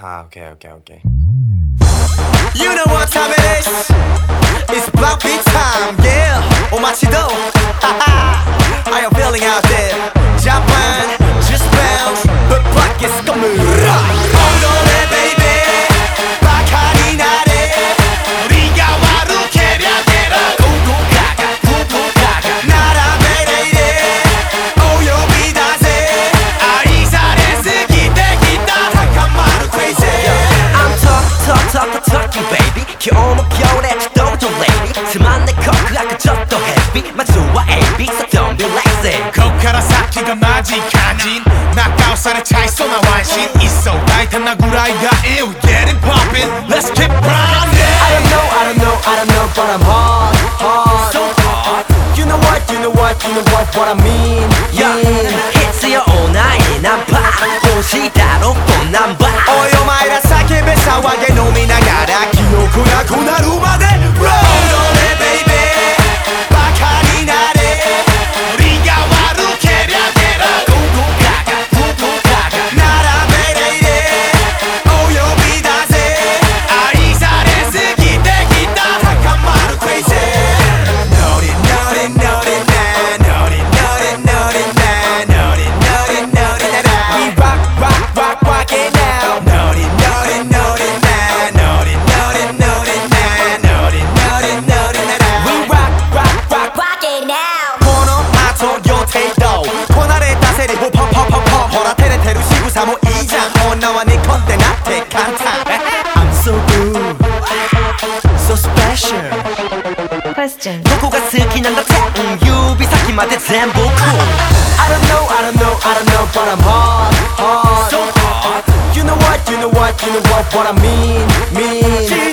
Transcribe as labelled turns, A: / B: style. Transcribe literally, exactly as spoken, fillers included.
A: Ah, okay, okay, okay.
B: You know what time it is? It's block beat time, yeah. 오마치도, haha. How you feeling out there? Japan, just bounce, but block is coming. 엉덩이 baby, 바카리 나래. 우리가 와루 개별대로 고고가가, 고고가가. 나라 베레이레, 오요비다세. 아이사레스 기대 기다, 타카마루 crazy.
C: I'm talk, talk, talk, talking baby. 겨울은 겨울에 지도도 lady. 스만 내 커크 아까 저도 heavy. 마주와 에이비, so don't be lazy.
D: 코카라사키가 마지카진 낙가우산에 차있어 나 완신 있어 타이탄 나구라이가 in we getting poppin' let's keep running.
C: I don't know, I don't know, I don't know, but I'm hard, hard,
D: so hard.
C: You know what, you know what, you know what, what I mean. Yeah, hits you all night. 난 봐, 옷이 따로 또난 봐.
B: 오요 마이라 사케 베사와게 놈이 나가라 기요쿠야 고나루마데 엉덩이 baby 바카리 나래. 우리가 와루 개별대로 고고가가 고고가가. 나라 베레이레 오요비다세. 아이사레스 기대 기다 타카마루 crazy. 노리 노리 노리 나 노리 노리 노리 나 노리 노리 노리 나라. We rock rock rock rock it now. 노리 노리 노리 나 노리 노리 노리 나 노리 노리 노리 나라. We rock rock rock
E: Rock it now.
B: この後予定どうこなれたセリフポンポンポンポン。ほら照れてる仕草もいいじゃん。女は煮込んでなって簡単。I'm so good so special.
E: Question.
C: どこが好きなんだって指先まで全部 cool. I don't know, I don't know, I don't know, but I'm hard, hard,
B: So hard.
C: You know what, you know what, you know what, what I mean, mean.